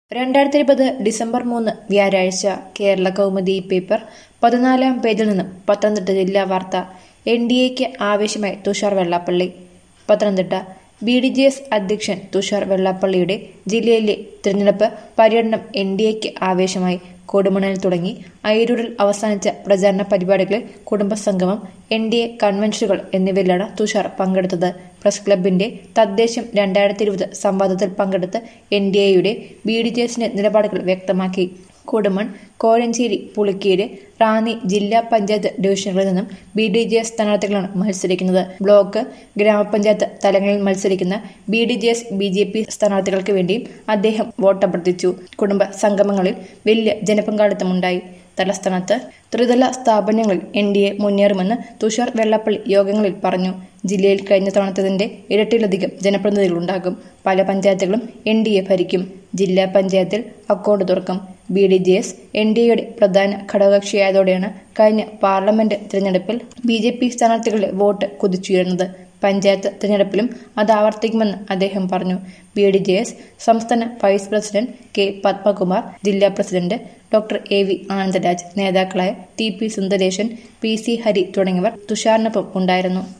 2020 December 3 വ്യാഴാഴ്ച Kerala Kaumudi paper 14-ാം പേജിൽ നിന്നും പത്തനംതിട്ട ജില്ലാ വാർത്ത. എൻഡിഎക്ക് ആവേശമായി തുഷാർ വെള്ളാപ്പള്ളി. പത്തനംതിട്ട BDJS അധ്യക്ഷൻ തുഷാർ വെള്ളാപ്പള്ളിയുടെ ജില്ലയിലെ തിരഞ്ഞെടുപ്പ് പര്യടനം എൻഡിഎക്ക് ആവേശമായി. കൊടുമണ്ണിൽ തുടങ്ങി അയിരൂരിൽ അവസാനിച്ച പ്രചാരണ പരിപാടികളിൽ കുടുംബസംഗമം, എൻഡിഎ കൺവെൻഷനുകൾ എന്നിവയിലാണ് തുഷാർ പങ്കെടുത്തത്. പ്രസ് ക്ലബിന്റെ തദ്ദേശം 2020 സംവാദത്തിൽ പങ്കെടുത്ത് എൻഡിഎയുടെ BDJSന്റെ നിലപാടുകൾ വ്യക്തമാക്കി. കൊടുമൺ, കോഴഞ്ചേരി, പുളിക്കീട്, റാന്നി ജില്ലാ പഞ്ചായത്ത് ഡിവിഷനുകളിൽ നിന്നും BDJS സ്ഥാനാർത്ഥികളാണ് മത്സരിക്കുന്നത്. ബ്ലോക്ക്, ഗ്രാമപഞ്ചായത്ത് തലങ്ങളിൽ മത്സരിക്കുന്ന BDJS BJP സ്ഥാനാർത്ഥികൾക്ക് വേണ്ടിയും അദ്ദേഹം വോട്ടഭ്യർത്ഥിച്ചു. കുടുംബ സംഗമങ്ങളിൽ വലിയ ജനപങ്കാളിത്തമുണ്ടായി. തലസ്ഥാനത്ത് ത്രിതല സ്ഥാപനങ്ങളിൽ എൻഡിഎ മുന്നേറുമെന്ന് തുഷാർ വെള്ളാപ്പള്ളി യോഗങ്ങളിൽ പറഞ്ഞു. ജില്ലയിൽ കഴിഞ്ഞ തവണത്തതിന്റെ ഇരട്ടിയിലധികം ജനപ്രതിനിധികളുണ്ടാകും. പല പഞ്ചായത്തുകളും എൻഡിഎ ഭരിക്കും. ജില്ലാ പഞ്ചായത്തിൽ അക്കൗണ്ട് തുറക്കും. BDJS എൻഡിഎയുടെ പ്രധാന ഘടകകക്ഷിയായതോടെയാണ് കഴിഞ്ഞ പാർലമെന്റ് തിരഞ്ഞെടുപ്പിൽ BJP സ്ഥാനാർത്ഥികളുടെ വോട്ട് കുതിച്ചുയർന്നത്. പഞ്ചായത്ത് തിരഞ്ഞെടുപ്പിലും അത് ആവർത്തിക്കുമെന്ന് അദ്ദേഹം പറഞ്ഞു. BDJS സംസ്ഥാന വൈസ് പ്രസിഡന്റ് K. പത്മകുമാർ, ജില്ലാ പ്രസിഡന്റ് ഡോക്ടർ AV ആനന്ദരാജ്, നേതാക്കളായ TP സുന്ദരേശൻ, PC ഹരി തുടങ്ങിയവർ തുഷാറിനൊപ്പം ഉണ്ടായിരുന്നു.